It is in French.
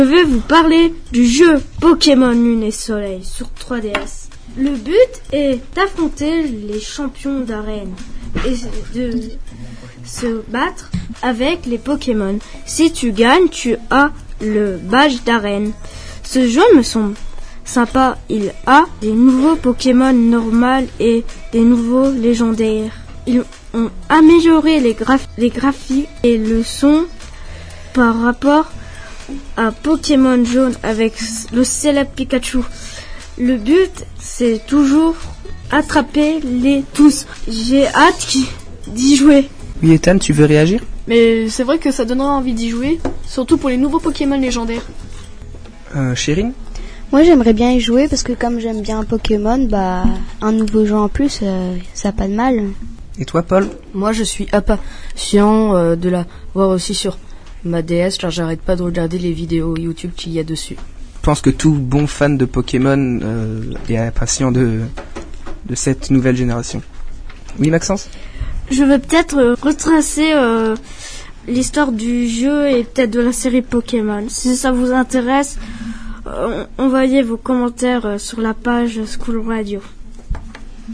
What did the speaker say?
Je vais vous parler du jeu Pokémon Lune et Soleil sur 3DS. Le but est d'affronter les champions d'arène et de se battre avec les Pokémon. Si tu gagnes, tu as le badge d'arène. Ce jeu me semble sympa. Il a des nouveaux Pokémon normaux et des nouveaux légendaires. Ils ont amélioré les graphiques et le son par rapport à Pokémon jaune avec le célèbre Pikachu. Le but, c'est toujours attraper les tous. J'ai hâte d'y jouer. Oui, Ethan, tu veux réagir? Mais c'est vrai que ça donnera envie d'y jouer, surtout pour les nouveaux Pokémon légendaires. Chérine? Moi, j'aimerais bien y jouer parce que comme j'aime bien Pokémon, un nouveau jeu en plus, ça n'a pas de mal. Et toi, Paul? Moi, je suis impatient de la voir aussi sur ma DS, car j'arrête pas de regarder les vidéos YouTube qu'il y a dessus. Je pense que tout bon fan de Pokémon est impatient de cette nouvelle génération. Oui, Maxence? Je vais peut-être retracer l'histoire du jeu et peut-être de la série Pokémon. Si ça vous intéresse, envoyez vos commentaires sur la page School Radio.